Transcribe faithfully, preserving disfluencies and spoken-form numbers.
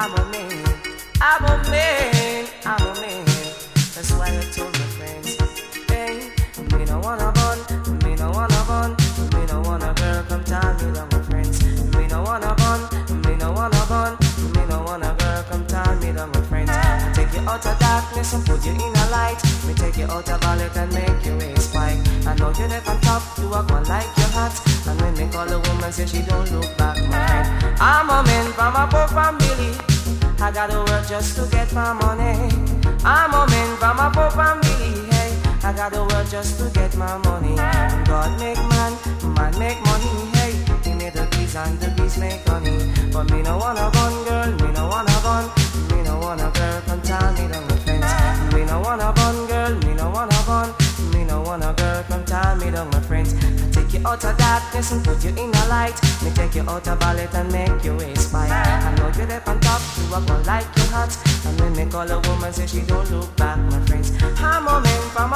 I'm a man, I'm a man, I'm a man. That's why I told my friends, hey, me no wanna bun, me no wanna bun, me no wanna girl come tell me that my friends. Me no wanna bun, me no wanna bun, me no wanna girl come tell me that my friends. I take you out of darkness and put you in a light. Me take you out of violet and make you a spike. I know you're there on top, you are gonna like your hat. And when me call a woman, say she don't look back, my friend. I'm a man from a poor family. I gotta work just to get my money. I'm a man from a poor family. Hey, I gotta work just to get my money. God make man, man make money. Hey, he made the bees and the bees make honey. But me no wanna bun, girl, me no wanna bun. Me no wanna girl, come tell me that my friends. Me no wanna bun, girl, me no wanna bun. Me no wanna girl, come tell me that my friends. I take you out of darkness and put you in a light. Me take you out of violet and make you a spy. I know you're there on top, you are gonna like your hat. And when me call a woman, say she don't look back, my friends. I'm a man from a